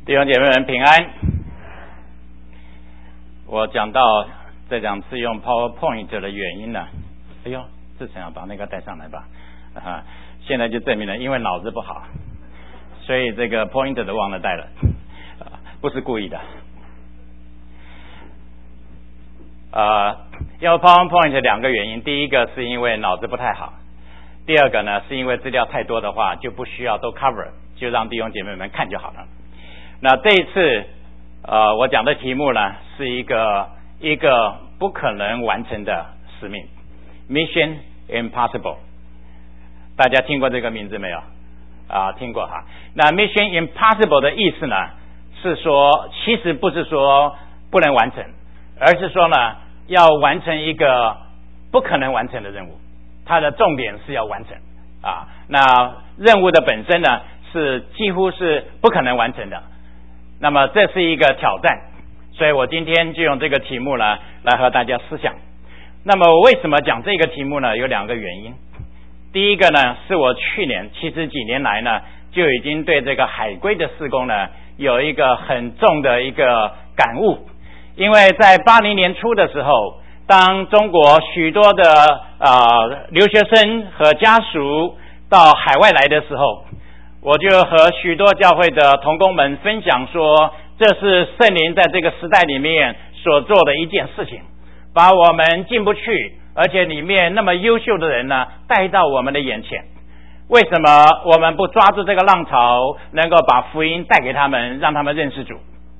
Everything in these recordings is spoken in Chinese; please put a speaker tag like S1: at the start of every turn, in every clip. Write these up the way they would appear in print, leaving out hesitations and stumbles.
S1: 弟兄姐妹们平安。我讲到这两次用 PowerPoint 的原因呢，哎呦，志成要把那个带上来吧。现在就证明了，因为脑子不好，所以这个 Pointer 都忘了带了，不是故意的。用 PowerPoint 两个原因，第一个是因为脑子不太好，第二个呢是因为资料太多的话就不需要都 cover， 就让弟兄姐妹们看就好了。那这一次我讲的题目呢是一个不可能完成的使命 Mission Impossible。 大家听过这个名字没有？听过哈。那 Mission Impossible 的意思呢是说，其实不是说不能完成，而是说呢要完成一个不可能完成的任务，它的重点是要完成那任务的本身呢是几乎是不可能完成的。那么这是一个挑战，所以我今天就用这个题目呢来和大家思想。那么我为什么讲这个题目呢？有两个原因。第一个呢是我去年其实几年来呢就已经对这个海龟的事工呢有一个很重的一个感悟。因为在80年初的时候，当中国许多的留学生和家属到海外来的时候，我就和许多教会的同工们分享说，这是圣灵在这个时代里面所做的一件事情，把我们进不去而且里面那么优秀的人呢带到我们的眼前。为什么我们不抓住这个浪潮，能够把福音带给他们，让他们认识主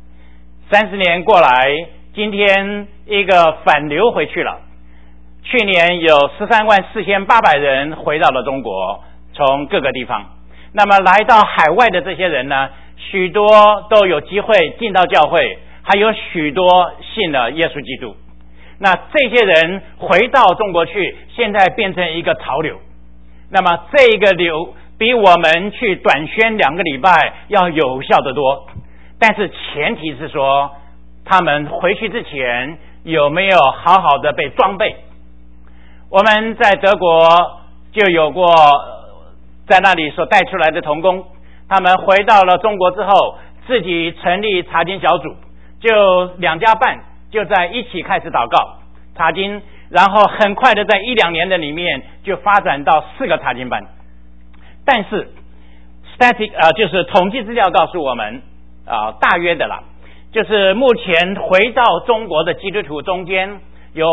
S1: ？30年过来，今天一个反流回去了。去年有134800人回到了中国，从各个地方。那么来到海外的这些人呢，许多都有机会进到教会，还有许多信了耶稣基督。那这些人回到中国去，现在变成一个潮流。那么这个流比我们去短宣2个礼拜要有效得多。但是前提是说，他们回去之前有没有好好的被装备？我们在德国就有过在那里所带出来的同工，他们回到了中国之后，自己成立查经小组，就2家半就在一起开始祷告查经，然后很快的在1-2年的里面就发展到4个查经班。但是 就是统计资料告诉我们大约的啦，就是目前回到中国的基督徒中间有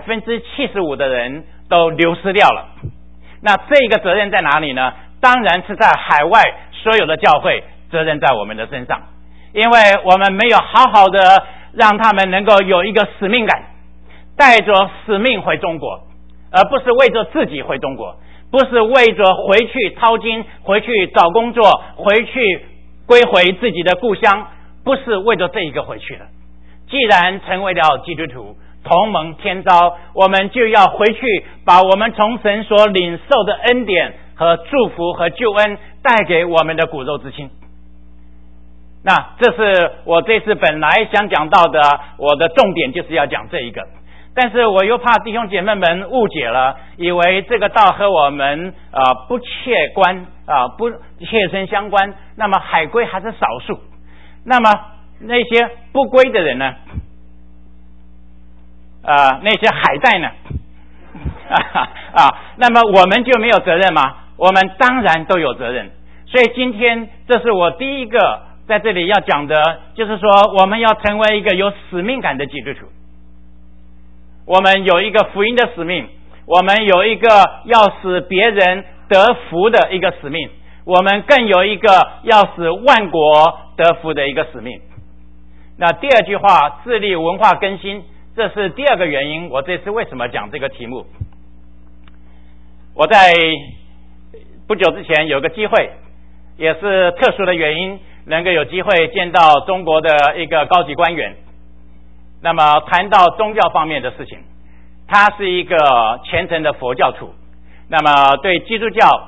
S1: 75%的人都流失掉了。那这个责任在哪里呢？当然是在海外所有的教会，责任在我们的身上，因为我们没有好好的让他们能够有一个使命感，带着使命回中国，而不是为着自己回中国，不是为着回去淘金，回去找工作，回去归回自己的故乡，不是为着这一个回去的。既然成为了基督徒，同蒙天召，我们就要回去把我们从神所领受的恩典和祝福和救恩带给我们的骨肉之亲。那这是我这次本来想讲到的，我的重点就是要讲这一个。但是我又怕弟兄姐妹们误解了，以为这个道和我们不切关不切身相关，那么海归还是少数。那么那些不归的人呢？那些海带呢？那么我们就没有责任吗？我们当然都有责任。所以今天这是我第一个在这里要讲的，就是说我们要成为一个有使命感的基督徒。我们有一个福音的使命，我们有一个要使别人得福的一个使命，我们更有一个要使万国得福的一个使命。那第二句话，致力文化更新，这是第二个原因，我这次为什么讲这个题目。我在不久之前有个机会，也是特殊的原因，能够有机会见到中国的一个高级官员，那么谈到宗教方面的事情。他是一个虔诚的佛教徒，那么对基督教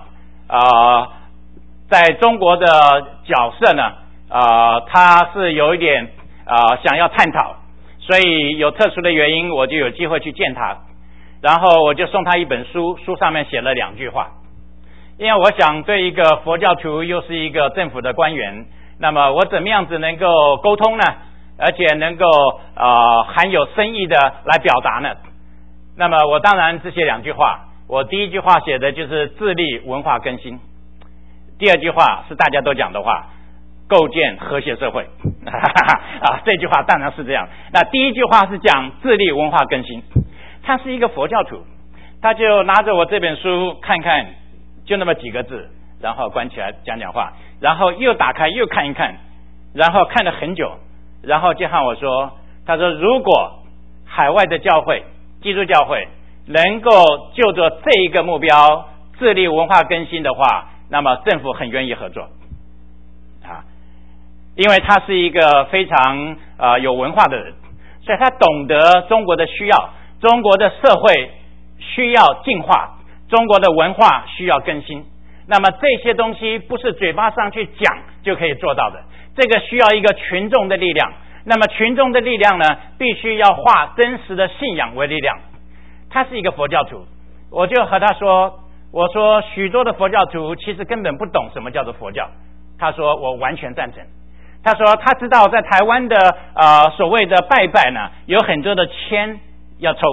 S1: 在中国的角色呢他是有一点想要探讨，所以有特殊的原因我就有机会去见他，然后我就送他一本书，书上面写了2句话。因为我想对一个佛教徒又是一个政府的官员， 那么我怎么样子能够沟通呢？而且能够含有深意的来表达呢？那么我当然只写2句话。我第一句话写的就是致力文化更新，第2句话是大家都讲的话，构建和谐社会。这句话当然是这样。那第一句话是讲致力文化更新，他是一个佛教徒，他就拿着我这本书看看，就那么几个字，然后关起来讲话，然后又打开又看一看，然后看了很久，然后就和我说，他说如果海外的教会，基督教会能够就着这一个目标致力文化更新的话，那么政府很愿意合作因为他是一个非常有文化的人，所以他懂得中国的需要，中国的社会需要进化，中国的文化需要更新。那么这些东西不是嘴巴上去讲就可以做到的，这个需要一个群众的力量。那么群众的力量呢，必须要化真实的信仰为力量。他是一个佛教徒，我就和他说，我说许多的佛教徒其实根本不懂什么叫做佛教。他说我完全赞成。他说他知道在台湾的所谓的拜拜呢，有很多的签要抽，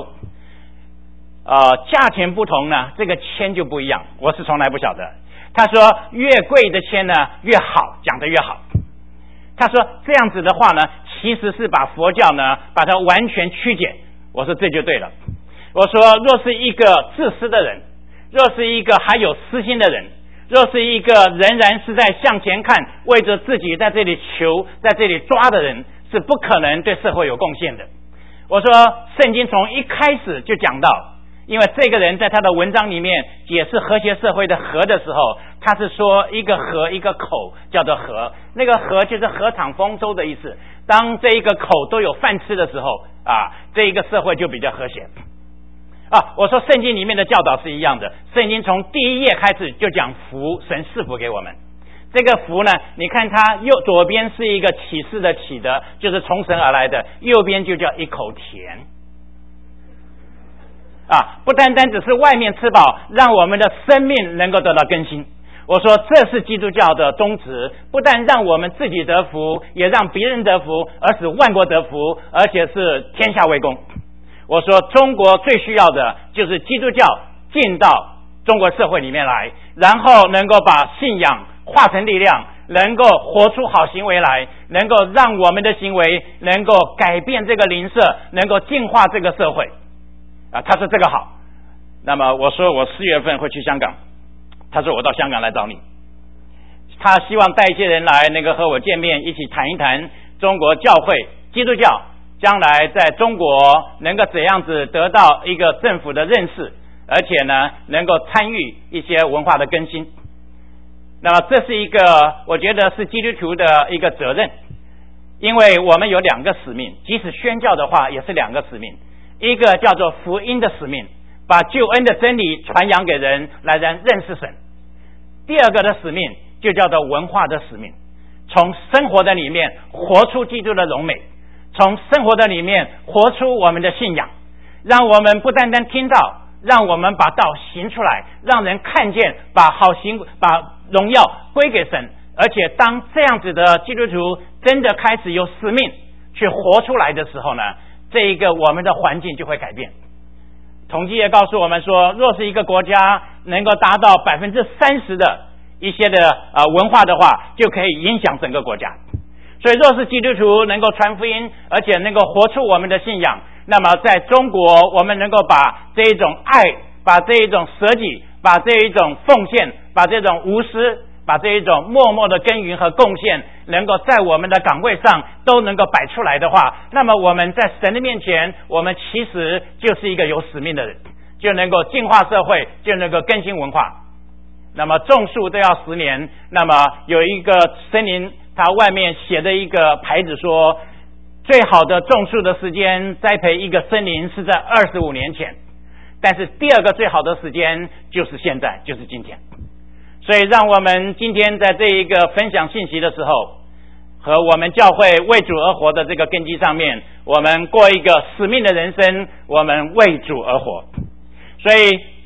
S1: 价钱不同呢，这个签就不一样。我是从来不晓得。他说越贵的签呢越好，讲得越好。他说这样子的话呢，其实是把佛教呢把它完全曲解。我说这就对了。我说若是一个自私的人，若是一个还有私心的人，若是一个仍然是在向前看，为着自己在这里求，在这里抓的人，是不可能对社会有贡献的。我说圣经从一开始就讲到，因为这个人在他的文章里面解释和谐社会的和的时候，他是说一个和一个口叫做和，那个和就是河场丰收的意思。当这一个口都有饭吃的时候这一个社会就比较和谐我说圣经里面的教导是一样的，圣经从第1页开始就讲福，神赐福给我们。这个福呢，你看它左边是一个启示的启的，就是从神而来的，右边就叫一口甜不单单只是外面吃饱，让我们的生命能够得到更新。我说这是基督教的宗旨，不但让我们自己得福，也让别人得福，而使万国得福，而且是天下为公。我说中国最需要的就是基督教进到中国社会里面来，然后能够把信仰化成力量，能够活出好行为来，能够让我们的行为能够改变这个邻舍，能够净化这个社会他说这个好。那么我说我4月份会去香港，他说我到香港来找你。他希望带一些人来能够和我见面，一起谈一谈中国教会基督教将来在中国能够怎样子得到一个政府的认识，而且呢能够参与一些文化的更新。那么这是一个我觉得是基督徒的一个责任，因为我们有2个使命，即使宣教的话也是2个使命。一个叫做福音的使命，把救恩的真理传扬给人，来人认识神。第2个的使命就叫做文化的使命，从生活的里面活出基督的荣美，从生活的里面活出我们的信仰，让我们不单单听到，让我们把道行出来，让人看见，把荣耀归给神。而且当这样子的基督徒真的开始有使命去活出来的时候呢，这一个我们的环境就会改变。统计也告诉我们说，若是一个国家能够达到30%的一些的文化的话，就可以影响整个国家。所以若是基督徒能够传福音，而且能够活出我们的信仰，那么在中国我们能够把这一种爱，把这一种舍己，把这一种奉献，把这种无私，把这一种默默的耕耘和贡献，能够在我们的岗位上都能够摆出来的话，那么我们在神的面前，我们其实就是一个有使命的人，就能够净化社会，就能够更新文化。那么种树都要10年，那么有一个森林，它外面写的一个牌子说，最好的种树的时间，栽培一个森林是在25年前，但是第2个最好的时间就是现在，就是今天。所以让我们今天在这一个分享信息的时候，和我们教会为主而活的这个根基上面，我们过一个使命的人生，我们为主而活。所以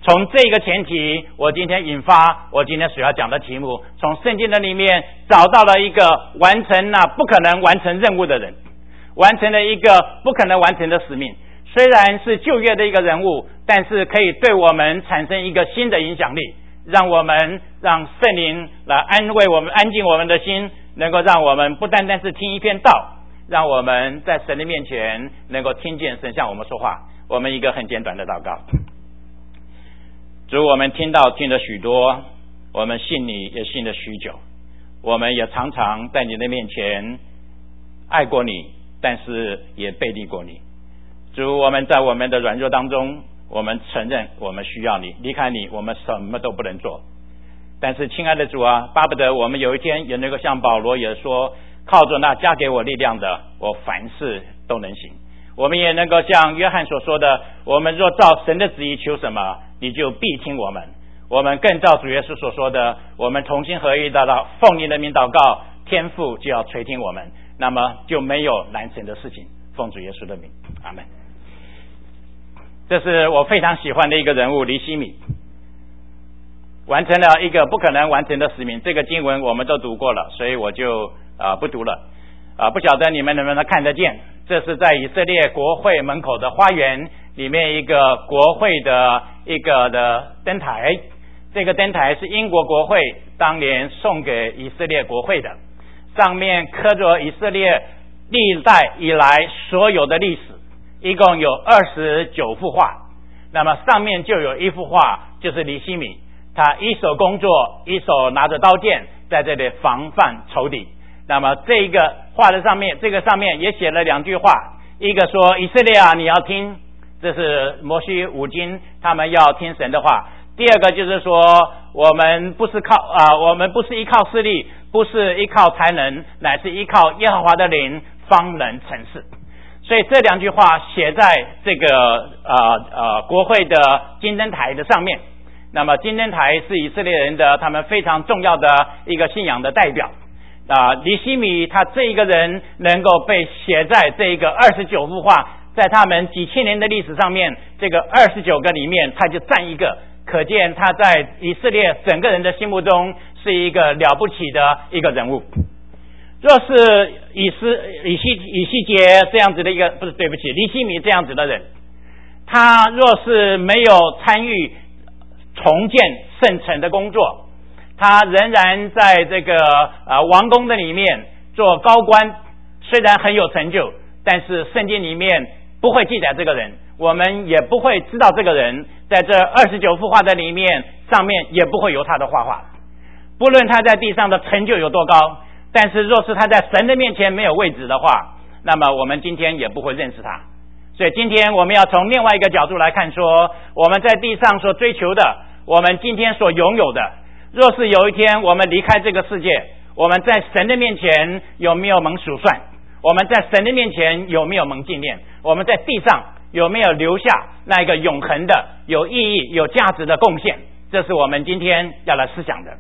S1: 从这个前提，我今天引发我今天所要讲的题目，从圣经的里面找到了一个完成那不可能完成任务的人，完成了一个不可能完成的使命。虽然是旧约的一个人物，但是可以对我们产生一个新的影响力，让圣灵来安慰我们，安静我们的心，能够让我们不单单是听一篇道，让我们在神的面前能够听见神向我们说话。我们一个很简短的祷告。主，我们听了许多，我们信你也信了许久，我们也常常在你的面前爱过你，但是也背离过你。主，我们在我们的软弱当中，我们承认我们需要你，离开你我们什么都不能做。但是亲爱的主啊，巴不得我们有一天也能够像保罗也说，靠着那加给我力量的，我凡事都能行。我们也能够像约翰所说的，我们若照神的旨意求什么，你就必听我们。我们更照主耶稣所说的，我们同心合意的奉你的名祷告，天父就要垂听我们，那么就没有难成的事情。奉主耶稣的名，阿们。这是我非常喜欢的一个人物，尼希米，完成了一个不可能完成的使命。这个经文我们都读过了，所以我就不读了。不晓得你们能不能看得见，这是在以色列国会门口的花园里面一个国会的一个的灯台。这个灯台是英国国会当年送给以色列国会的，上面刻着以色列历代以来所有的历史，一共有29幅画。那么上面就有一幅画，就是尼希米，他一手工作，一手拿着刀剑，在这里防范仇敌。那么这个画的上面，这个上面也写了2句话，一个说以色列啊，你要听，这是摩西五经，他们要听神的话。第二个就是说，我们不是依靠势力，不是依靠才能，乃是依靠耶和华的灵，方能成事。所以这2句话写在这个国会的金灯台的上面。那么金灯台是以色列人的他们非常重要的一个信仰的代表。尼希米他这一个人能够被写在这个29幅画，在他们几千年的历史上面，这个29个里面他就占一个，可见他在以色列整个人的心目中是一个了不起的一个人物。若是以西结这样子的一个，不是，对不起，尼希米这样子的人，他若是没有参与重建圣城的工作，他仍然在这个王宫的里面做高官，虽然很有成就，但是圣经里面不会记载这个人，我们也不会知道这个人，在这29幅画的里面上面也不会有他的画画。不论他在地上的成就有多高，但是若是他在神的面前没有位置的话，那么我们今天也不会认识他。所以今天我们要从另外一个角度来看，说我们在地上所追求的，我们今天所拥有的，若是有一天我们离开这个世界，我们在神的面前有没有蒙数算？我们在神的面前有没有蒙纪念？我们在地上有没有留下那一个永恒的、有意义、有价值的贡献？这是我们今天要来思想的。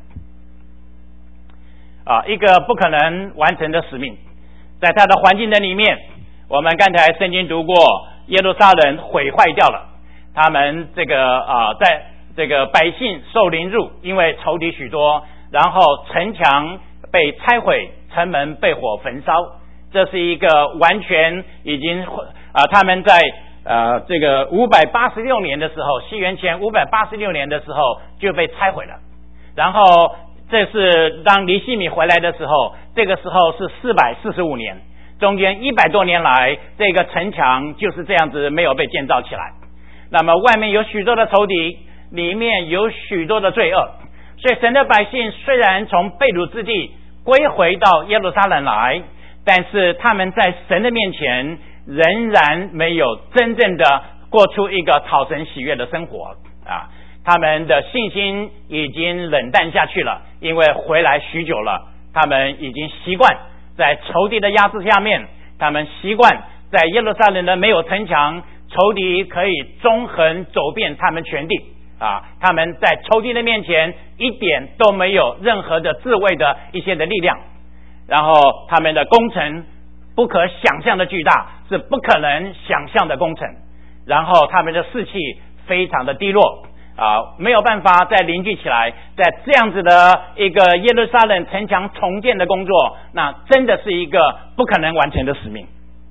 S1: 一个不可能完成的使命，在他的环境的里面，我们刚才圣经读过，耶路撒冷毁坏掉了，他们在这个百姓受凌辱，因为仇敌许多，然后城墙被拆毁，城门被火焚烧，这是一个完全已经他们在这个586年的时候，西元前586年的时候就被拆毁了。然后这是当尼希米回来的时候，这个时候是445年，中间100多年来，这个城墙就是这样子没有被建造起来。那么外面有许多的仇敌，里面有许多的罪恶，所以神的百姓虽然从被掳之地归回到耶路撒冷来，但是他们在神的面前仍然没有真正的过出一个讨神喜悦的生活他们的信心已经冷淡下去了，因为回来许久了，他们已经习惯在仇敌的压制下面，他们习惯在耶路撒冷的没有城墙，仇敌可以纵横走遍他们全地他们在仇敌的面前一点都没有任何的自卫的一些的力量，然后他们的工程不可想象的巨大，是不可能想象的工程，然后他们的士气非常的低落， 没有办法再凝聚起来，在这样子的一个耶路撒冷城墙重建的工作，那真的是一个不可能完成的使命。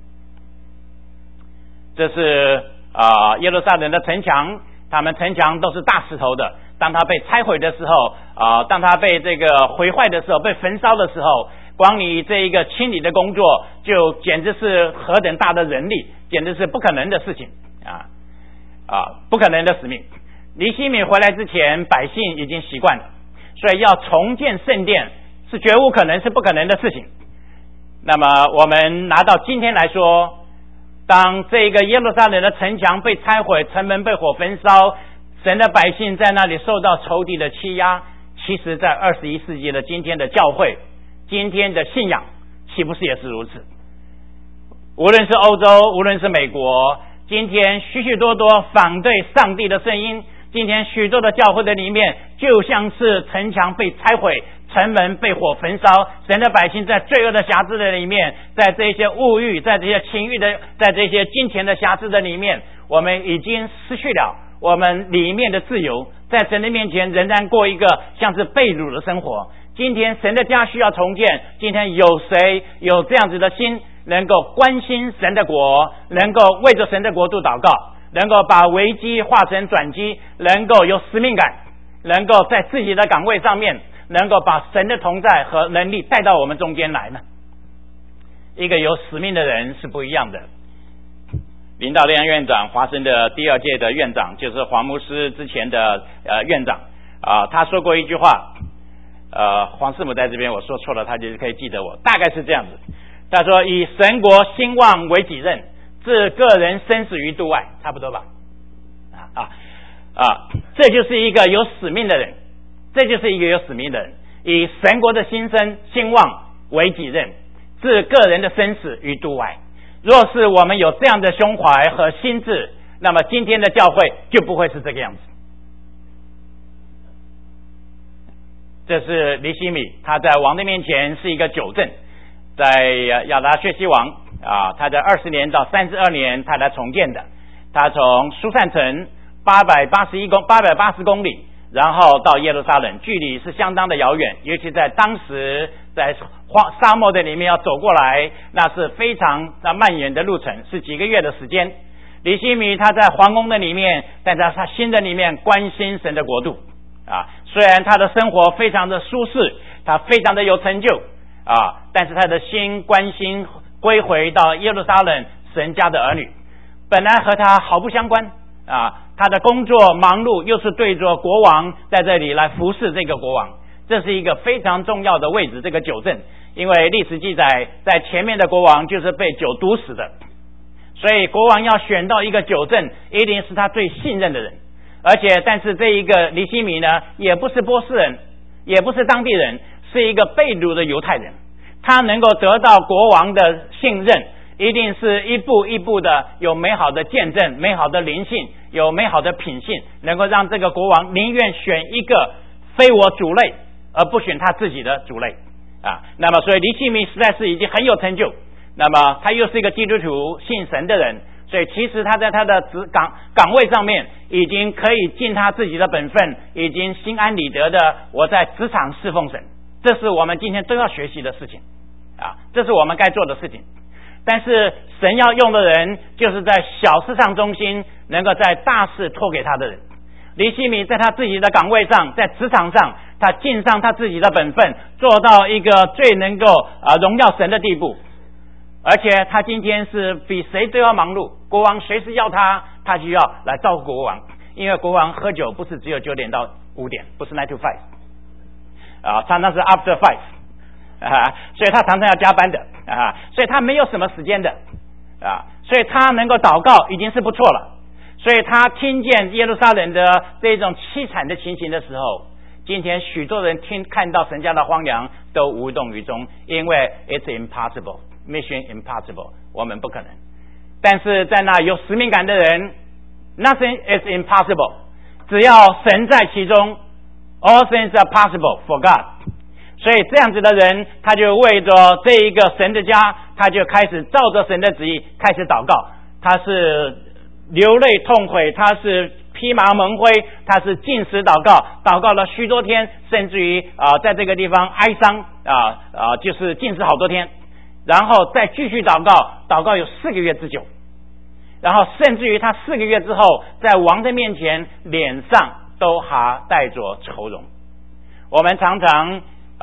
S1: 这是耶路撒冷的城墙，他们城墙都是大石头的，当它被拆毁的时候，当它被这个毁坏的时候，被焚烧的时候，光你这一个清理的工作，就简直是何等大的人力，简直是不可能的事情不可能的使命。尼希米回来之前，百姓已经习惯了，所以要重建圣殿是绝无可能，是不可能的事情。那么我们拿到今天来说，当这个耶路撒冷的城墙被拆毁，城门被火焚烧，神的百姓在那里受到仇敌的欺压，其实在21世纪的今天的教会，今天的信仰岂不是也是如此？无论是欧洲，无论是美国，今天许许多多反对上帝的声音，今天许多的教会的里面，就像是城墙被拆毁，城门被火焚烧，神的百姓在罪恶的辖制的里面，在这些物欲，在这些情欲的，在这些金钱的辖制的里面，我们已经失去了我们里面的自由，在神的面前仍然过一个像是被掳的生活。今天神的家需要重建，今天有谁有这样子的心，能够关心神的国，能够为着神的国度祷告，能够把危机化成转机，能够有使命感，能够在自己的岗位上面能够把神的同在和能力带到我们中间来呢？一个有使命的人是不一样的。林道亮院长，华生的第2届的院长，就是黄牧师之前的院长他说过一句话，黄师母在这边我说错了，他就是可以记得我，大概是这样子。他说：以神国兴旺为己任，置个人生死于度外，差不多吧？这就是一个有使命的人，这就是一个有使命的人，以神国的兴旺为己任，置个人的生死于度外。若是我们有这样的胸怀和心智，那么今天的教会就不会是这个样子。这是尼希米，他在王的面前是一个纠正，在亚达薛西王他在20年到32年他来重建的，他从苏珊城880公里，然后到耶路撒冷，距离是相当的遥远，尤其在当时在沙漠的里面要走过来，那是非常漫远的路程，是几个月的时间。尼希米他在皇宫的里面，但在他心的里面关心神的国度虽然他的生活非常的舒适，他非常的有成就但是他的心关心归回到耶路撒冷神家的儿女，本来和他毫不相关他的工作忙碌，又是对着国王在这里来服侍这个国王，这是一个非常重要的位置，这个九正，因为历史记载在前面的国王就是被酒毒死的，所以国王要选到一个九正，一定是他最信任的人。但是这一个尼希米呢，也不是波斯人，也不是当地人，是一个被掳的犹太人，他能够得到国王的信任，一定是一步一步的有美好的见证，美好的灵性，有美好的品性，能够让这个国王宁愿选一个非我主类，而不选他自己的主类那么所以尼希米实在是已经很有成就，那么他又是一个基督徒信神的人，所以其实他在他的岗位上面已经可以尽他自己的本分，已经心安理得的我在职场侍奉神，这是我们今天都要学习的事情这是我们该做的事情。但是神要用的人，就是在小事上忠心，能够在大事托给他的人。尼希米在他自己的岗位上，在职场上，他尽上他自己的本分，做到一个最能够荣耀神的地步。而且他今天是比谁都要忙碌，国王随时要他，他就要来照顾国王，因为国王喝酒不是只有9点到5点，不是9 to 5常常是 after 5所以他常常要加班的所以他没有什么时间的所以他能够祷告已经是不错了。所以他听见耶路撒冷的这种凄惨的情形的时候，今天许多人看到神家的荒凉都无动于衷，因为 it's impossible Mission impossible， 我们不可能。但是在那有使命感的人 ，Nothing is impossible， 只要神在其中 ，All things are possible for God。所以这样子的人，他就为着这一个神的家，他就开始照着神的旨意开始祷告，他是流泪痛悔，他是披麻蒙灰，他是禁食祷告，祷告了许多天，甚至于在这个地方哀伤就是禁食好多天，然后再继续祷告，祷告有4个月之久，然后甚至于他4个月之后，在王的面前脸上都还带着愁容。我们常常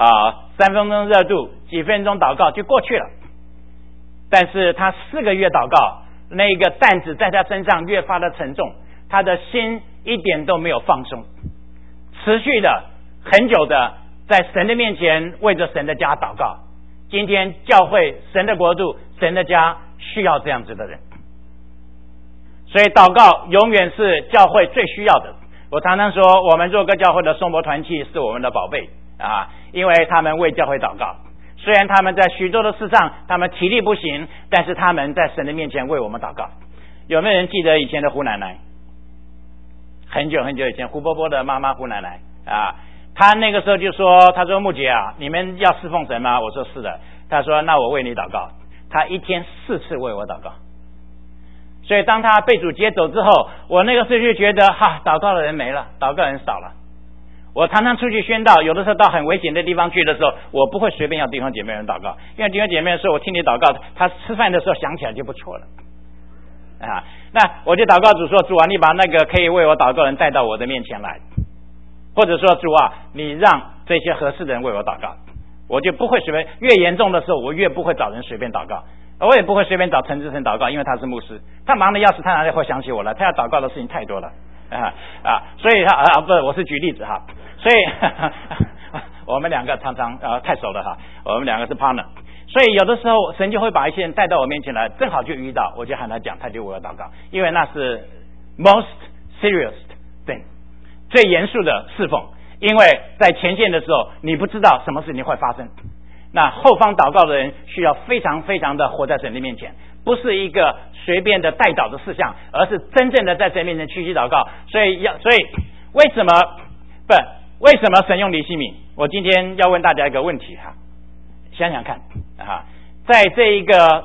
S1: 3分钟热度，几分钟祷告就过去了，但是他4个月祷告，那个担子在他身上越发的沉重，他的心一点都没有放松，持续的很久的在神的面前为着神的家祷告。今天教会神的国度神的家需要这样子的人，所以祷告永远是教会最需要的。我常常说，我们若歌教会的颂钵团契是我们的宝贝因为他们为教会祷告，虽然他们在许多的事上他们体力不行，但是他们在神的面前为我们祷告。有没有人记得以前的胡奶奶？很久很久以前，胡伯伯的妈妈胡奶奶她那个时候就说，她说牧姐你们要侍奉神吗？我说是的。她说那我为你祷告。她一天4次为我祷告。所以当她被主接走之后，我那个时候就觉得祷告的人没了，祷告人少了。我常常出去宣道，有的时候到很危险的地方去的时候，我不会随便要弟兄姐妹人祷告，因为弟兄姐妹说我听你祷告，他吃饭的时候想起来就不错了那我就祷告主说，主你把那个可以为我祷告人带到我的面前来，或者说主你让这些合适的人为我祷告，我就不会随便，越严重的时候我越不会找人随便祷告，我也不会随便找陈志成祷告，因为他是牧师，他忙的要死，他哪里会想起我来？他要祷告的事情太多了所以不是，我是举例子所以我们两个常常太熟了我们两个是 partner， 所以有的时候神就会把一些人带到我面前来，正好就遇到，我就喊他讲，他就为我祷告，因为那是 most serious thing， 最严肃的侍奉，因为在前线的时候你不知道什么事情会发生，那后方祷告的人需要非常非常的活在神的面前，不是一个随便的代祷的事项，而是真正的在神面前屈膝祷告。所以为什么神用尼希米？我今天要问大家一个问题想想看在这一个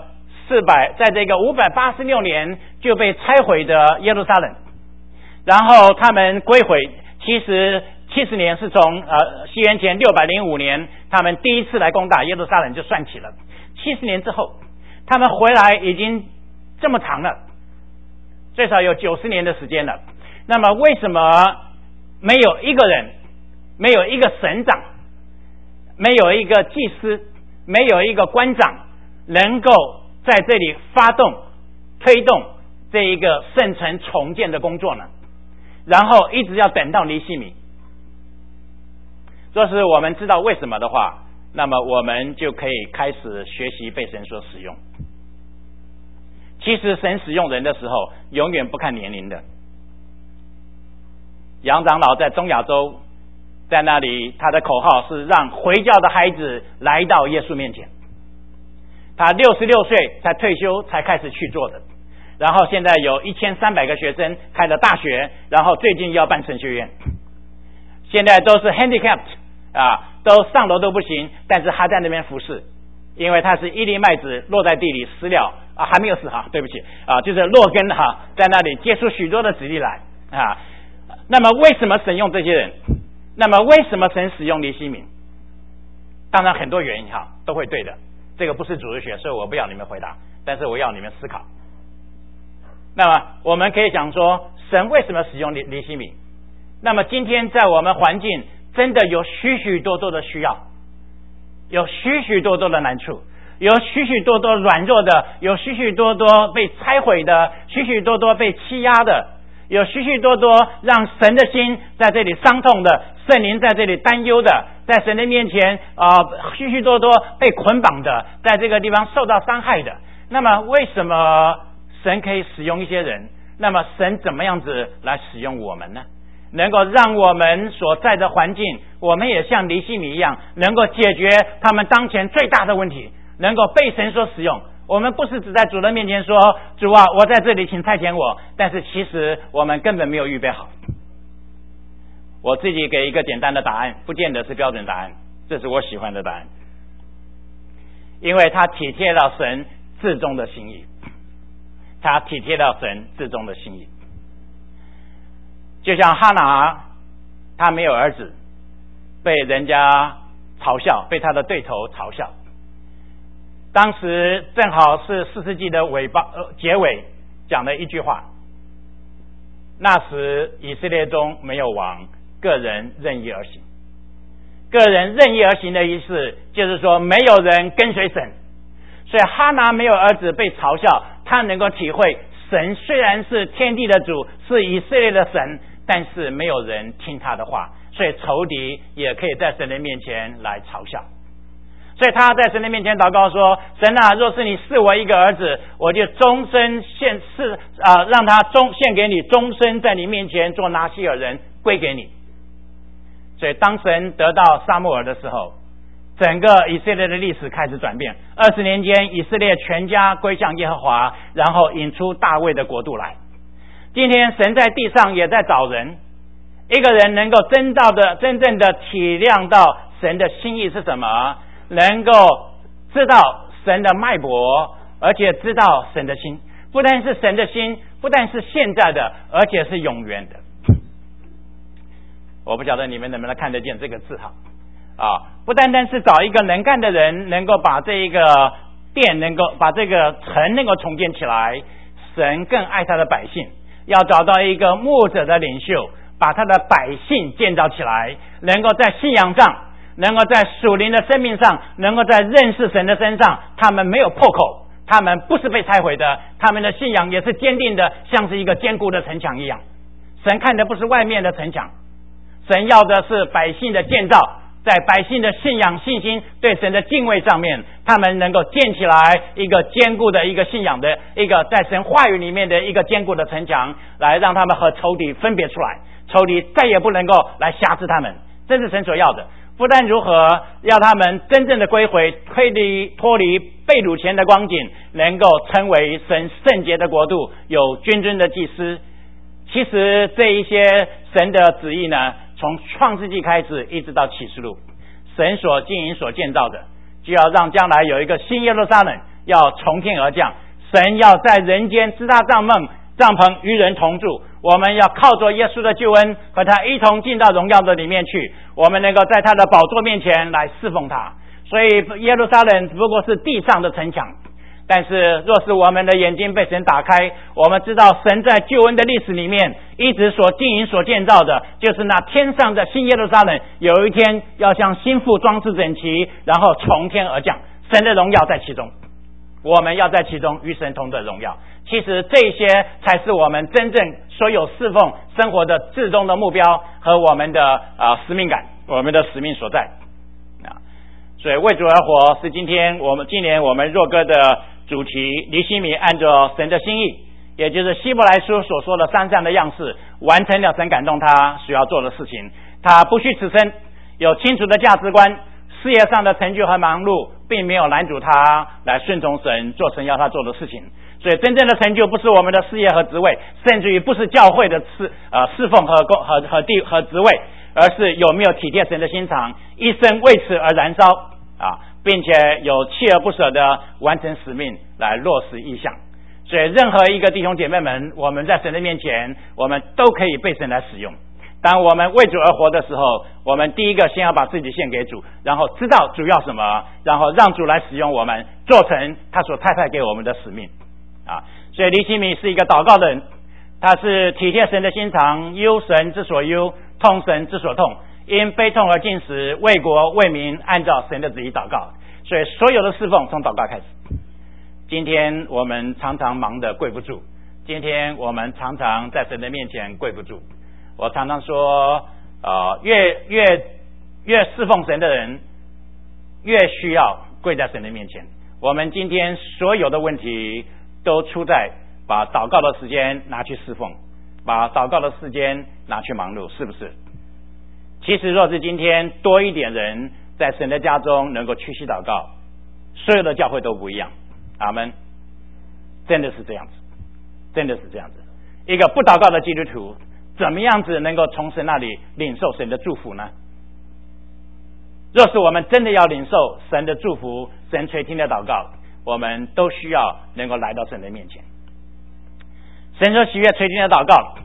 S1: 586年就被拆毁的耶路撒冷，然后他们归回，其实70年是从西元前605年他们第一次来攻打耶路撒冷就算起了，70年之后他们回来已经这么长了，最少有90年的时间了。那么为什么没有一个人，没有一个省长，没有一个祭司，没有一个官长能够在这里发动推动这一个圣城重建的工作呢？然后一直要等到尼希米。若是我们知道为什么的话，那么我们就可以开始学习被神所使用。其实神使用人的时候永远不看年龄的。杨长老在中亚洲，在那里他的口号是让回教的孩子来到耶稣面前，他66岁才退休才开始去做的，然后现在有1300个学生开了大学，然后最近要办神学院，现在都是 handicapped 都上楼都不行，但是他在那边服侍，因为他是一粒麦子落在地里死了还没有死对不起就是落根在那里结出许多的子粒来那么为什么神用这些人？那么为什么神使用尼希米？当然很多原因都会对的，这个不是主日学，所以我不要你们回答，但是我要你们思考。那么我们可以讲说，神为什么使用尼希米？那么今天在我们环境真的有许许多多的需要，有许许多多的难处，有许许多多软弱的，有许许多多被拆毁的，许许多多被欺压的，有许许多多让神的心在这里伤痛的，圣灵在这里担忧的，在神的面前许许多多被捆绑的，在这个地方受到伤害的。那么为什么神可以使用一些人？那么神怎么样子来使用我们呢？能够让我们所在的环境，我们也像尼希米一样，能够解决他们当前最大的问题，能够被神所使用。我们不是只在主的面前说，主我在这里请差遣我，但是其实我们根本没有预备好。我自己给一个简单的答案，不见得是标准答案，这是我喜欢的答案，因为他体贴到神至终的心意，他体贴到神至终的心意。 就像哈拿，他没有儿子，被人家嘲笑，被他的对头嘲笑。当时正好是4世纪的结尾，讲了一句话：那时以色列中没有王，个人任意而行。个人任意而行的意思就是说没有人跟随神，所以哈拿没有儿子被嘲笑，他能够体会神虽然是天地的主，是以色列的神，但是没有人听他的话，所以仇敌也可以在神的面前来嘲笑。所以他在神的面前祷告说：神啊，若是你赐我一个儿子，我就终身让他献给你，终身在你面前做拿西尔人，归给你。所以当神得到撒母耳的时候，整个以色列的历史开始转变。20年间，以色列全家归向耶和华，然后引出大卫的国度来。今天神在地上也在找人，一个人能够真正的体谅到神的心意是什么，能够知道神的脉搏，而且知道神的心，不但是神的心，不但是现在的，而且是永远的。我不晓得你们能不能看得见这个字哈不单单是找一个能干的人，能够把这一个殿能够把这个城能够重建起来，神更爱他的百姓，要找到一个牧者的领袖，把他的百姓建造起来，能够在信仰上，能够在属灵的生命上，能够在认识神的身上，他们没有破口，他们不是被拆毁的，他们的信仰也是坚定的，像是一个坚固的城墙一样。神看的不是外面的城墙，神要的是百姓的建造，在百姓的信仰信心对神的敬畏上面，他们能够建起来一个坚固的一个信仰的一个在神话语里面的一个坚固的城墙，来让他们和仇敌分别出来，仇敌再也不能够来辖制他们。这是神所要的，不但如何要他们真正的归回，脱离被掳前的光景，能够成为神圣洁的国度，有君尊的祭司。其实这一些神的旨意呢，从创世纪开始一直到启示录，神所经营所建造的，就要让将来有一个新耶路撒冷要从天而降，神要在人间支搭帐篷与人同住，我们要靠着耶稣的救恩和他一同进到荣耀的里面去，我们能够在他的宝座面前来侍奉他。所以耶路撒冷只不过是地上的城墙，但是若是我们的眼睛被神打开，我们知道神在救恩的历史里面一直所经营所建造的，就是那天上的新耶路撒冷有一天要像新妇装饰整齐，然后从天而降，神的荣耀在其中，我们要在其中与神同得荣耀。其实这些才是我们真正所有侍奉生活的至终的目标和我们的使命感，我们的使命所在所以为主而活是今年我们若歌的主题。尼希米按着神的心意，也就是希伯来书所说的3项的样式，完成了神感动他需要做的事情。他不虚此生，有清楚的价值观，事业上的成就和忙碌并没有拦阻他来顺从神，做神要他做的事情。所以真正的成就不是我们的事业和职位，甚至于不是教会的侍奉和职位，而是有没有体贴神的心肠，一生为此而燃烧并且有锲而不舍的完成使命来落实意向。所以任何一个弟兄姐妹们，我们在神的面前，我们都可以被神来使用。当我们为主而活的时候，我们第一个先要把自己献给主，然后知道主要什么，然后让主来使用我们，做成他所派给我们的使命所以尼希米是一个祷告的人，他是体贴神的心肠，忧神之所忧，痛神之所痛，因悲痛而进食，为国为民按照神的旨意祷告。所以所有的侍奉从祷告开始。今天我们常常忙得跪不住，今天我们常常在神的面前跪不住。我常常说越侍奉神的人越需要跪在神的面前。我们今天所有的问题都出在把祷告的时间拿去侍奉，把祷告的时间拿去忙碌，是不是？其实若是今天多一点人在神的家中能够屈膝祷告，所有的教会都不一样。阿们。真的是这样子，真的是这样子。一个不祷告的基督徒怎么样子能够从神那里领受神的祝福呢？若是我们真的要领受神的祝福，神垂听的祷告，我们都需要能够来到神的面前。神所喜悦垂听的祷告，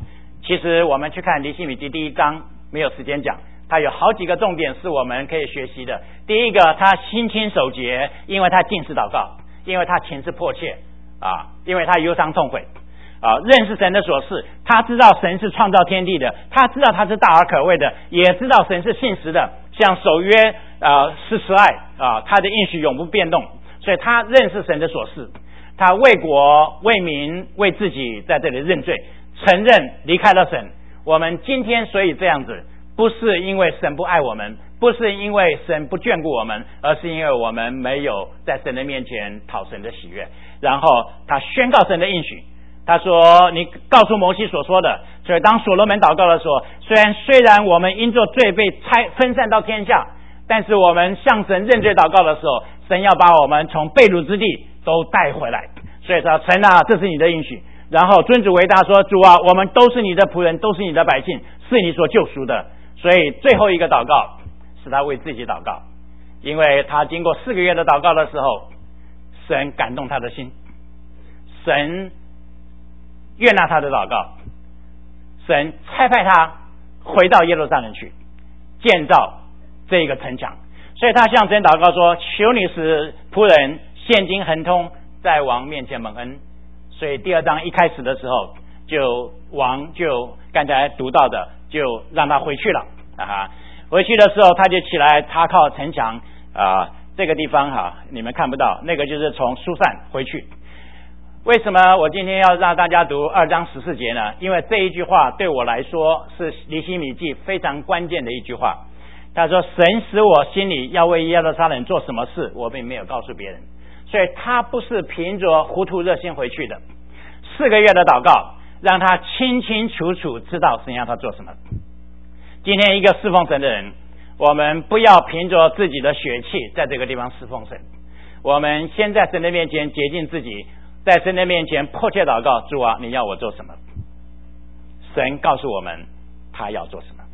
S1: 其实我们去看尼希米记第1章，没有时间讲，他有好几个重点是我们可以学习的。第一个，他心清守节，因为他禁食祷告，因为他情志迫切因为他忧伤痛悔认识神的所事，他知道神是创造天地的，他知道他是大而可畏的，也知道神是信实的，像守约是慈爱他的应许永不变动，所以他认识神的所事，他为国为民为自己在这里认罪，承认离开了神。我们今天所以这样子，不是因为神不爱我们，不是因为神不眷顾我们，而是因为我们没有在神的面前讨神的喜悦。然后他宣告神的应许，他说你告诉摩西所说的。所以当所罗门祷告的时候，虽然我们因做罪被分散到天下，但是我们向神认罪祷告的时候，神要把我们从被掳之地都带回来。所以说神啊，这是你的应许。然后尊主回答说，主啊，我们都是你的仆人，都是你的百姓，是你所救赎的。所以最后一个祷告是他为自己祷告，因为他经过4个月的祷告的时候，神感动他的心，神悦纳他的祷告，神差派他回到耶路撒冷去建造这个城墙。所以他向神祷告说，求你使仆人现今亨通，在王面前蒙恩。所以第2章一开始的时候，王就刚才读到的，就让他回去了回去的时候，他就起来查靠城墙这个地方你们看不到，那个就是从书珊回去。为什么我今天要让大家读2章14节呢？因为这一句话对我来说是尼希米记非常关键的一句话。他说，神使我心里要为耶路撒冷做什么事，我并没有告诉别人。所以他不是凭着糊涂热心回去的。4个月的祷告让他清清楚楚知道神要他做什么。今天一个侍奉神的人，我们不要凭着自己的血气在这个地方侍奉神，我们先在神的面前洁净自己，在神的面前迫切祷告，主啊，你要我做什么？神告诉我们他要做什么。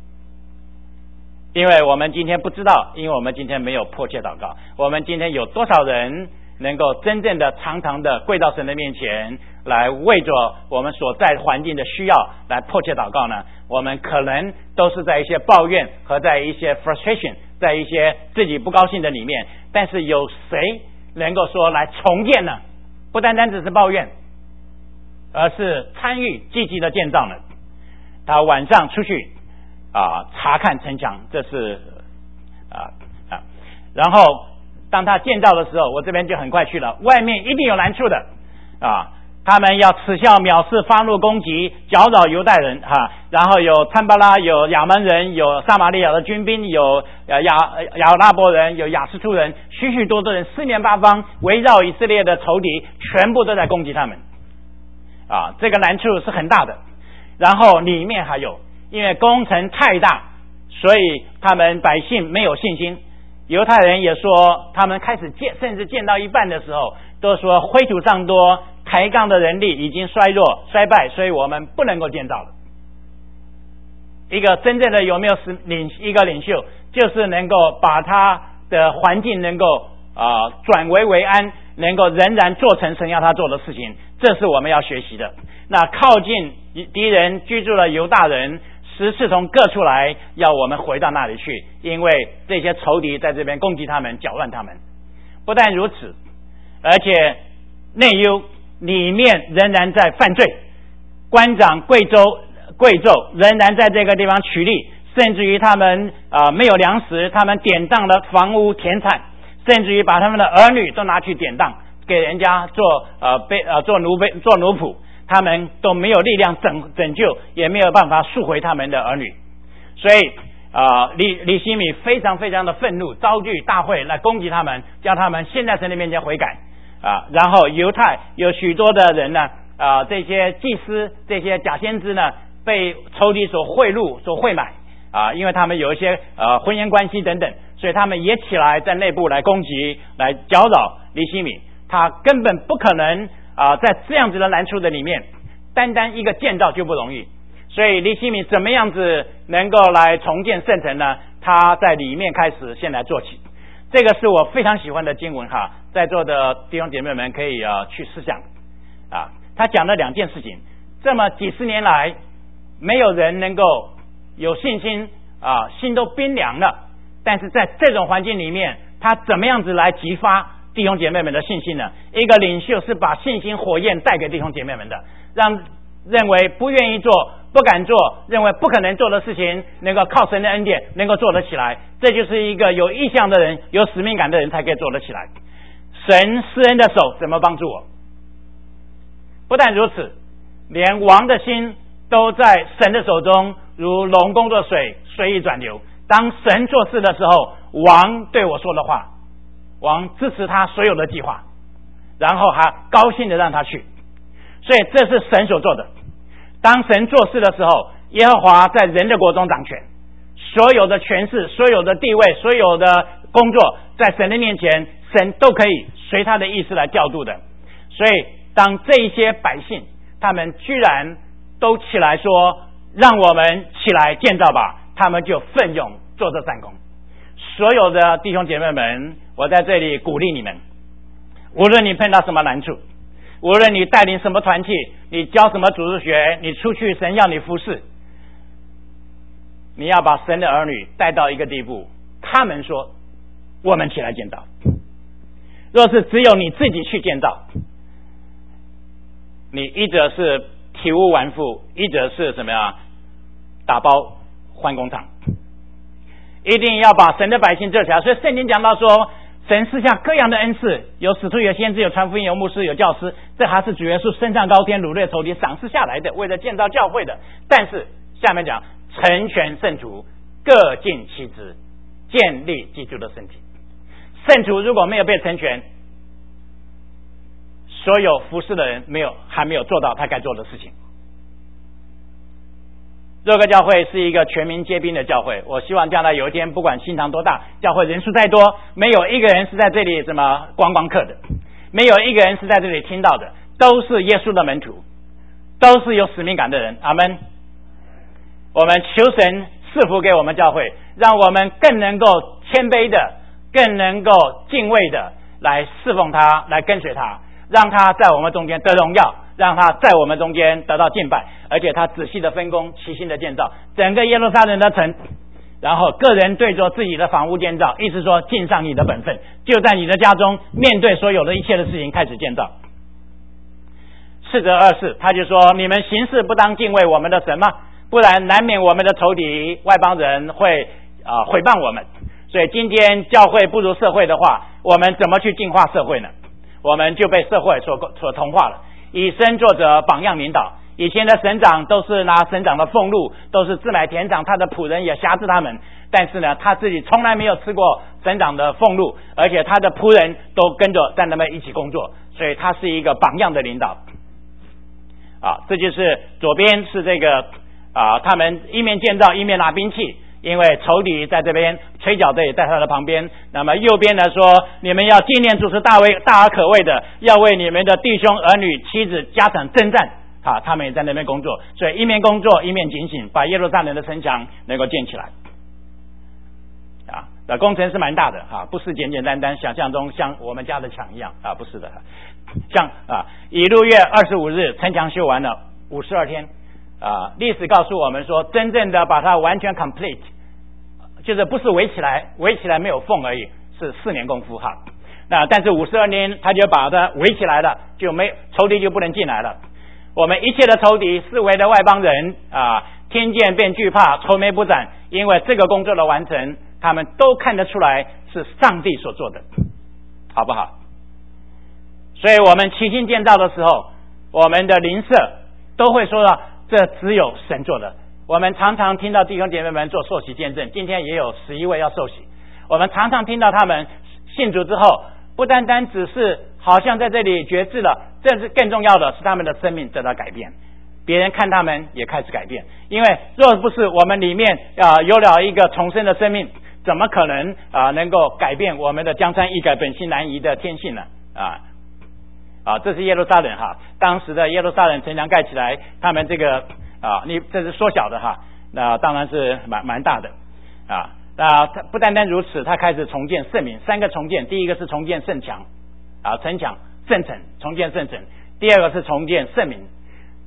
S1: 因为我们今天不知道，因为我们今天没有迫切祷告。我们今天有多少人能够真正的常常的跪到神的面前，来为着我们所在环境的需要来迫切祷告呢？我们可能都是在一些抱怨和在一些 frustration， 在一些自己不高兴的里面。但是有谁能够说来重建呢？不单单只是抱怨，而是参与积极的建造呢？他晚上出去查看城墙，这是然后当他建造的时候，我这边就很快去了，外面一定有难处的他们要耻笑藐视发怒攻击搅扰犹太人然后有参巴拉，有亚门人，有撒玛利亚的军兵，有亚拉伯人，有亚斯突人，许许多多人四面八方围绕以色列的仇敌，全部都在攻击他们这个难处是很大的。然后里面还有因为工程太大，所以他们百姓没有信心。犹太人也说，他们开始甚至建到一半的时候，都说灰土尚多，抬杠的人力已经衰败，所以我们不能够建造了。一个真正的有没有一个领袖，就是能够把他的环境能够转危为安，能够仍然做成神要他做的事情，这是我们要学习的。那靠近敌人居住的犹大人10次从各处来，要我们回到那里去，因为这些仇敌在这边攻击他们，搅乱他们。不但如此，而且内忧里面仍然在犯罪，官长贵胄仍然在这个地方取利，甚至于他们没有粮食，他们典当了房屋田产，甚至于把他们的儿女都拿去典当，给人家做奴仆，他们都没有力量拯救，也没有办法赎回他们的儿女。所以尼希米非常非常的愤怒，召集大会来攻击他们，叫他们先在神的面前悔改然后犹太有许多的人呢这些祭司，这些假先知呢，被仇敌所贿赂所贿买因为他们有一些婚姻关系等等，所以他们也起来在内部来攻击，来搅扰尼希米。他根本不可能在这样子的难处的里面，单单一个建造就不容易。所以尼希米怎么样子能够来重建圣城呢？他在里面开始先来做起。这个是我非常喜欢的经文在座的弟兄姐妹们可以去思想他讲了2件事情。这么几十年来
S2: 没有人能够有信心心都冰凉了。但是在这种环境里面，他怎么样子来激发弟兄姐妹们的信心呢？一个领袖是把信心火焰带给弟兄姐妹们的，让认为不愿意做、不敢做、认为不可能做的事情，能够靠神的恩典能够做得起来。这就是一个有意向的人、有使命感的人才可以做得起来。神施恩的手怎么帮助我？不但如此，连王的心都在神的手中，如龙宫的水，随意转流。当神做事的时候，王对我说的话，王支持他所有的计划，然后还高兴的让他去。所以这是神所做的。当神做事的时候，耶和华在人的国中掌权，所有的权势、所有的地位、所有的工作，在神的面前，神都可以随他的意思来调度的。所以当这一些百姓，他们居然都起来说，让我们起来建造吧，他们就奋勇做这战功。所有的弟兄姐妹们，我在这里鼓励你们，无论你碰到什么难处，无论你带领什么团体，你教什么主日学，你出去神要你服侍，你要把神的儿女带到一个地步，他们说我们起来建造。若是只有你自己去建造，你一则是体无完肤，一则是什么呀？打包换工厂。一定要把神的百姓救起来。所以圣经讲到说，神赐下各样的恩赐，有使徒，有先知，有传福音，有牧师，有教师，这还是主耶稣升上高天掳掠仇敌赏赐下来的，为了建造教会的。但是下面讲成全圣徒，各尽其职，建立基督的身体。圣徒如果没有被成全，所有服侍的人还没有做到他该做的事情。若个教会是一个全民皆兵的教会，我希望将来有一天，不管新堂多大，教会人数再多，没有一个人是在这里观光客的，没有一个人是在这里听到的，都是耶稣的门徒，都是有使命感的人。阿们。我们求神赐福给我们教会，让我们更能够谦卑的，更能够敬畏的来侍奉他，来跟随他，让他在我们中间得荣耀，让他在我们中间得到敬拜，而且他仔细的分工，齐心的建造整个耶路撒冷的城，然后个人对着自己的房屋建造，意思说尽上你的本分，就在你的家中面对所有的一切的事情开始建造。4则24，他就说，你们行事不当敬畏我们的神吗？不然难免我们的仇敌外邦人会毁谤我们。所以今天教会不如社会的话，我们怎么去净化社会呢？我们就被社会所同化了。以身作则，榜样领导。以前的省长都是拿省长的俸禄，都是自买田长，他的仆人也辖制他们，但是呢，他自己从来没有吃过省长的俸禄，而且他的仆人都跟着在那边一起工作，所以他是一个榜样的领导。这就是左边是这个他们一面建造一面拿兵器，因为仇敌在这边，吹角的也在他的旁边。那么右边呢说，你们要纪念主是大而可畏的，要为你们的弟兄儿女妻子家产征战。他们也在那边工作，所以一面工作一面警醒，把耶路撒冷的城墙能够建起来。工程是蛮大的不是简简单单想象中像我们家的墙一样不是的。像以路月25日城墙修完了52天。历史告诉我们说，真正的把它完全 complete， 就是不是围起来没有缝而已，是4年功夫但是52年他就把它围起来了，仇敌就不能进来了。我们一切的仇敌，四围的外邦人听见便惧怕，愁眉不展，因为这个工作的完成，他们都看得出来是上帝所做的，好不好？所以我们齐心建造的时候，我们的邻舍都会说到，这只有神做的。我们常常听到弟兄姐妹们做受洗见证，今天也有11位要受洗。我们常常听到他们信主之后，不单单只是好像在这里决志了，这是更重要的是他们的生命得到改变，别人看他们也开始改变。因为若不是我们里面有了一个重生的生命，怎么可能能够改变我们的江山易改本性难移的天性呢？这是耶路撒冷当时的耶路撒冷城墙盖起来，他们这个这是缩小的那当然是蛮大的不单单如此，他开始重建圣民，3个重建。第一个是重建圣墙城墙圣城，重建圣城。第二个是重建圣民，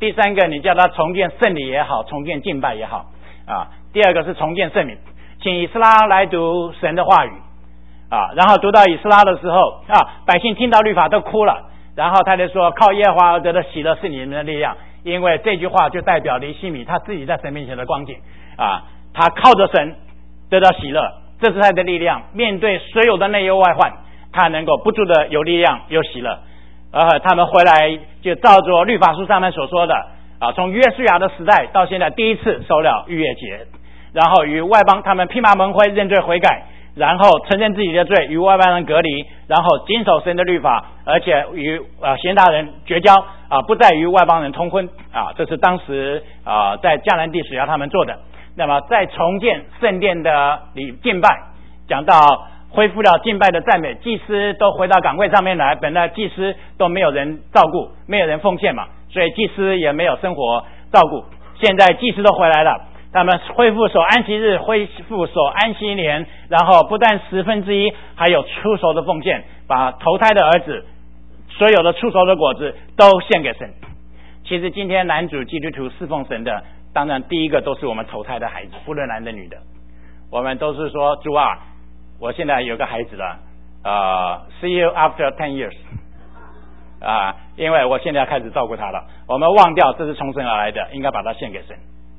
S2: 第三个，你叫他重建圣礼也好，重建敬拜也好啊。第二个是重建圣名，请以斯拉来读神的话语啊。然后读到以斯拉的时候啊，百姓听到律法都哭了。然后他就说，靠耶和华而得的喜乐是你们的力量，因为这句话就代表尼希米他自己在神面前的光景啊，他靠着神得到喜乐，这是他的力量，面对所有的内忧外患，他能够不住的有力量有喜乐。他们回来就照着律法书上面所说的啊，从约书亚的时代到现在第一次守了逾越节，然后与外邦他们披麻蒙灰认罪悔改，然后承认自己的罪，与外邦人隔离，然后谨守神的律法，而且与贤达人绝交啊，不再与外邦人通婚啊，这是当时在迦南地所要他们做的。那么在重建圣殿的敬拜，讲到恢复了敬拜的赞美，祭司都回到岗位上面来，本来祭司都没有人照顾，没有人奉献嘛，所以祭司也没有生活照顾。现在祭司都回来了，他们恢复守安息日，恢复守安息年，然后不但1/10，还有出熟的奉献，把头胎的儿子所有的出熟的果子都献给神。其实今天男主基督徒侍奉神的，当然第一个都是我们头胎的孩子，不论男的女的，我们都是说，主啊，我现在有个孩子了，see you after 10 years 因为我现在开始照顾他了，我们忘掉这是从神而来的，应该把它献给神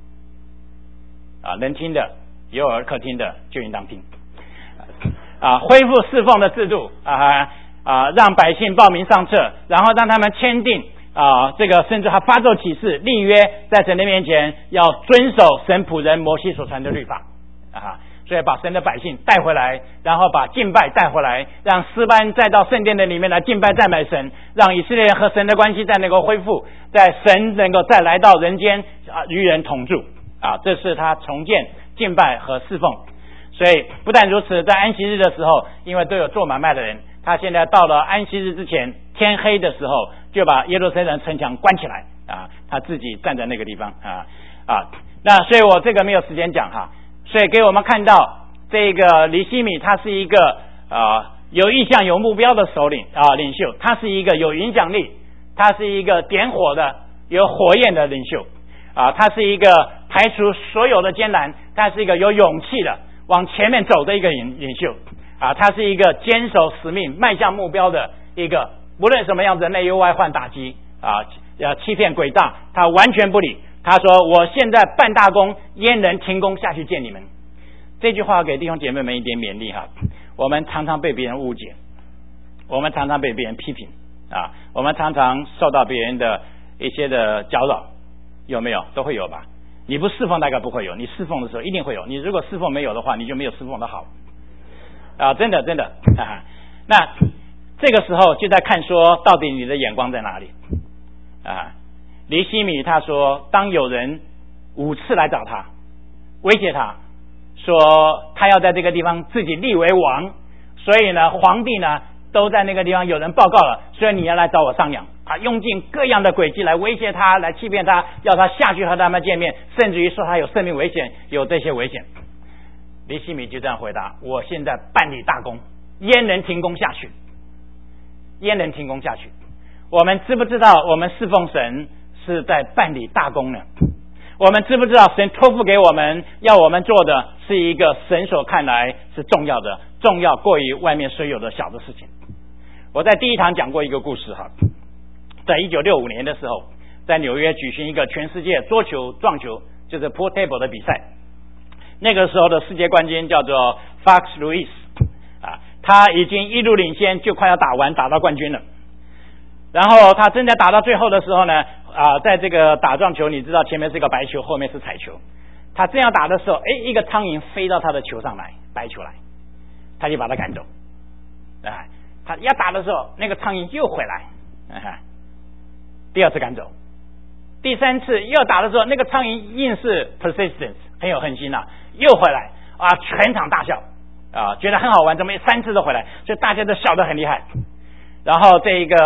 S2: 能听的有耳可听的就应当听恢复侍奉的制度让百姓报名上册，然后让他们签订这个甚至还发咒起誓立约，在神的面前要遵守神仆人摩西所传的律法所以把神的百姓带回来，然后把敬拜带回来，让诗班再到圣殿的里面来敬拜赞美神，让以色列人和神的关系再能够恢复，在神能够再来到人间与人同住这是他重建敬拜和侍奉。所以不但如此，在安息日的时候，因为都有做买卖的人，他现在到了安息日之前天黑的时候，就把耶路撒冷城墙关起来他自己站在那个地方那所以我这个没有时间讲所以给我们看到这个尼希米他是一个有意向有目标的首领领袖，他是一个有影响力，他是一个点火的有火焰的领袖他是一个排除所有的艰难，他是一个有勇气的往前面走的一个领袖他是一个坚守使命迈向目标的一个，无论什么样子的内忧外患打击欺骗诡诈他完全不理。他说，我现在办大功，焉能停工下去见你们。这句话给弟兄姐妹们一点勉励我们常常被别人误解，我们常常被别人批评我们常常受到别人的一些的搅扰，有没有？都会有吧。你不侍奉大概不会有，你侍奉的时候一定会有，你如果侍奉没有的话，你就没有侍奉的好真的那这个时候就在看说，到底你的眼光在哪里尼希米他说，当有人5次来找他威胁他说他要在这个地方自己立为王，所以呢皇帝呢都在那个地方有人报告了，所以你要来找我商量用尽各样的诡计来威胁他，来欺骗他，要他下去和他们见面，甚至于说他有生命危险，有这些危险。尼希米就这样回答，我现在办理大功，焉能停工下去？焉能停工下去？我们知不知道我们侍奉神是在办理大功呢？我们知不知道神托付给我们要我们做的是一个神所看来是重要的，重要过于外面所有的小的事情。我在第一堂讲过一个故事在1965年的时候，在纽约举行一个全世界桌球撞球就是 pool table 的比赛，那个时候的世界冠军叫做 Fox Lewis 他已经一路领先，就快要打到冠军了。然后他正在打到最后的时候呢在这个打撞球，你知道前面是个白球，后面是彩球，他这样打的时候一个苍蝇飞到他的球上来，白球来，他就把他赶走他要打的时候那个苍蝇又回来第二次赶走，第三次又打的时候那个苍蝇硬是 persistence 很有恒心又回来全场大笑觉得很好玩，怎么3次都回来，所以大家都笑得很厉害。然后这个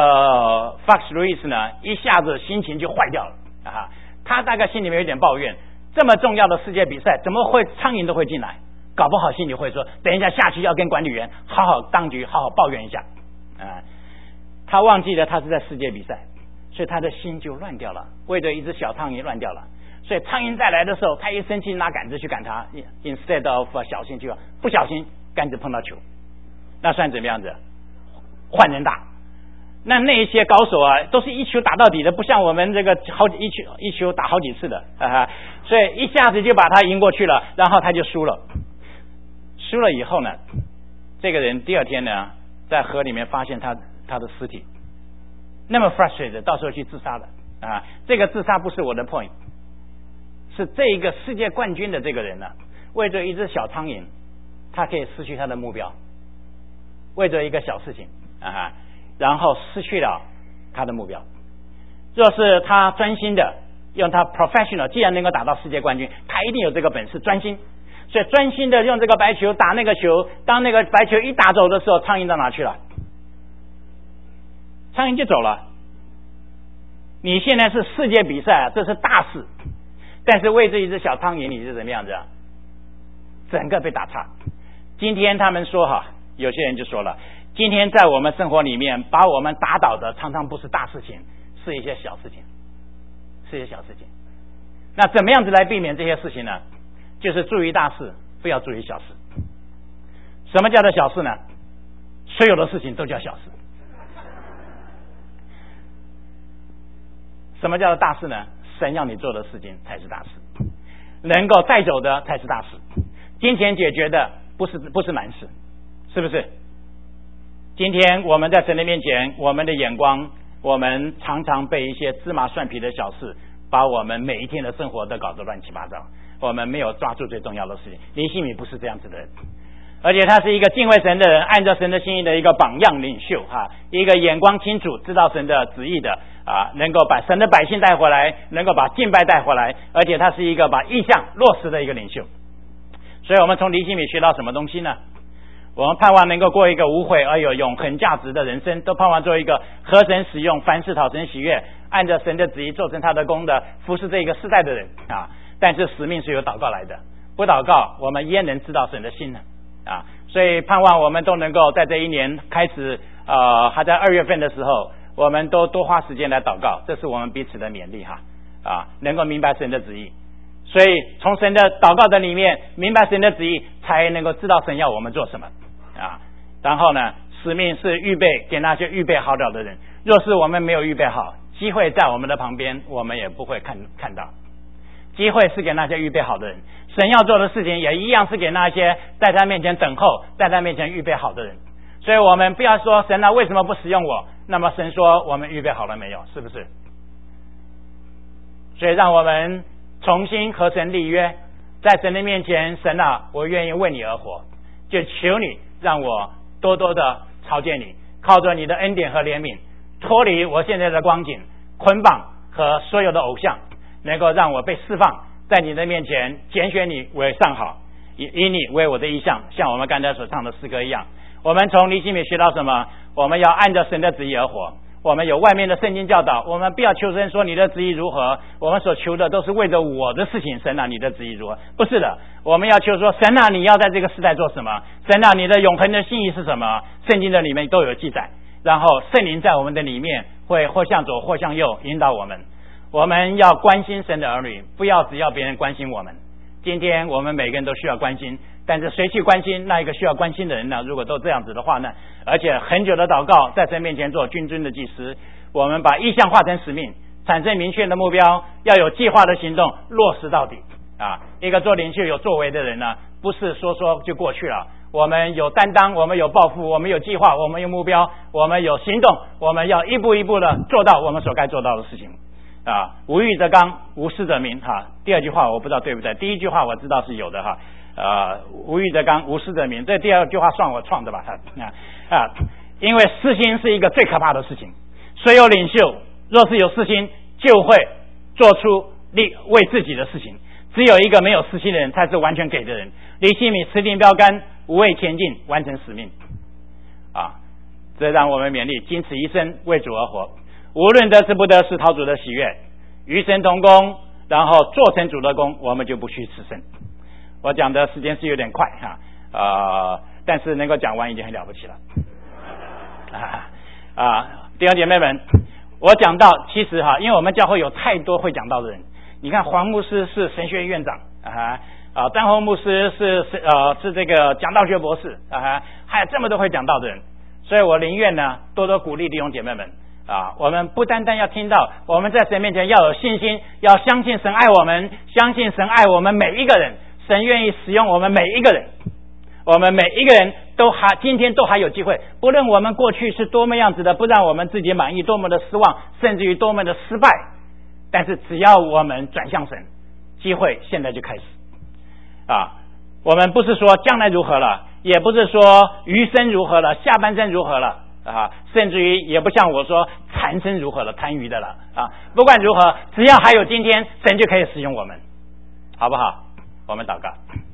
S2: Fox Lewis 呢一下子心情就坏掉了他大概心里面有点抱怨，这么重要的世界比赛怎么会苍蝇都会进来，搞不好心里会说等一下下去要跟管理员好好当局好好抱怨一下他忘记了他是在世界比赛， 所以他的心就乱掉了，为着一只小苍蝇乱掉了。所以苍蝇再来的时候，他一生气拿杆子去赶它 ，instead of 小心去，不小心杆子碰到球，那算怎么样子？换人打。那一些高手啊，都是一球打到底的，不像我们这个一球打好几次的所以一下子就把他赢过去了，然后他就输了。输了以后呢，这个人第二天呢，在河里面发现他的尸体，那么 frustrated， 到时候去自杀了这个自杀不是我的 point， 是这一个世界冠军的这个人呢，为着一只小苍蝇，他可以失去他的目标，为着一个小事情然后失去了他的目标。若是他专心的用他 professional， 既然能够打到世界冠军，他一定有这个本事，专心。所以专心的用这个白球打那个球，当那个白球一打走的时候，苍蝇到哪去了？苍蝇就走了。你现在是世界比赛，这是大事，但是为这一只小苍蝇，你是怎么样子整个被打岔。今天他们说有些人就说了，今天在我们生活里面把我们打倒的常常不是大事情，是一些小事情，是一些小事情。那怎么样子来避免这些事情呢？就是注意大事，不要注意小事。什么叫做小事呢？所有的事情都叫小事。什么叫做大事呢？神要你做的事情才是大事，能够带走的才是大事。金钱解决的不是难事，是不是？今天我们在神的面前，我们的眼光，我们常常被一些芝麻蒜皮的小事，把我们每一天的生活都搞得乱七八糟。我们没有抓住最重要的事情。林希米不是这样子的人，而且他是一个敬畏神的人，按照神的心意的一个榜样领袖一个眼光清楚，知道神的旨意的能够把神的百姓带回来，能够把敬拜带回来，而且他是一个把意向落实的一个领袖。所以我们从林希米学到什么东西呢？我们盼望能够过一个无悔而有永恒价值的人生，都盼望做一个合神使用，凡事讨神喜悦，按照神的旨意做成他的功的，服侍这个世代的人但是使命是由祷告来的，不祷告我们焉能知道神的心呢所以盼望我们都能够在这一年开始还在2月份的时候，我们都多花时间来祷告，这是我们彼此的勉励能够明白神的旨意。所以从神的祷告的里面明白神的旨意，才能够知道神要我们做什么然后呢，使命是预备给那些预备好了的人。若是我们没有预备好，机会在我们的旁边，我们也不会看到。机会是给那些预备好的人，神要做的事情也一样是给那些在他面前等候，在他面前预备好的人。所以我们不要说神为什么不使用我，那么神说我们预备好了没有，是不是？所以让我们重新和神立约，在神的面前，神我愿意为你而活，就求你让我多多的朝见你，靠着你的恩典和怜悯，脱离我现在的光景捆绑和所有的偶像，能够让我被释放，在你的面前拣选你为上好，以你为我的意向，像我们刚才所唱的诗歌一样。我们从尼希米学到什么？我们要按照神的旨意而活。我们有外面的圣经教导，我们不要求神说你的旨意如何，我们所求的都是为着我的事情。神你的旨意如何？不是的，我们要求说神你要在这个时代做什么？神你的永恒的心意是什么？圣经的里面都有记载，然后圣灵在我们的里面会或向左或向右引导我们。我们要关心神的儿女，不要只要别人关心我们。今天我们每个人都需要关心，但是谁去关心那一个需要关心的人呢？如果都这样子的话呢，而且很久的祷告，在神面前做君尊的祭司，我们把意向化成使命，产生明确的目标，要有计划的行动，落实到底一个做领袖有作为的人呢，不是说就过去了。我们有担当，我们有抱负，我们有计划，我们有目标，我们有行动，我们要一步一步的做到我们所该做到的事情无欲则刚，无私则明第二句话我不知道对不对，第一句话我知道是有的无欲则刚，无私则明，这第二句话算我创的吧因为私心是一个最可怕的事情。所有领袖若是有私心，就会做出为自己的事情。只有一个没有私心的人，才是完全给的人。尼希米持定标杆，无畏前进，完成使命这让我们勉励，仅此一生为主而活，无论得是不得，是讨主的喜悦，与神同工，然后做成主的工，我们就不虚此生。我讲的时间是有点快但是能够讲完已经很了不起了弟兄姐妹们， 我讲到，其实因为我们教会有太多会讲道的人，你看黄牧师是神学院院长张宏牧师是这个讲道学博士还有这么多会讲道的人，所以我宁愿呢多多鼓励弟兄姐妹们我们不单单要听到，我们在神面前要有信心，要相信神爱我们，相信神爱我们每一个人，神愿意使用我们每一个人，我们每一个人今天都还有机会，不论我们过去是多么样子的不让我们自己满意，多么的失望，甚至于多么的失败，但是只要我们转向神，机会现在就开始我们不是说将来如何了，也不是说余生如何了，下半生如何了甚至于也不像我说残生如何了，残余的了不管如何，只要还有今天，神就可以使用我们，好不好？我们祷告。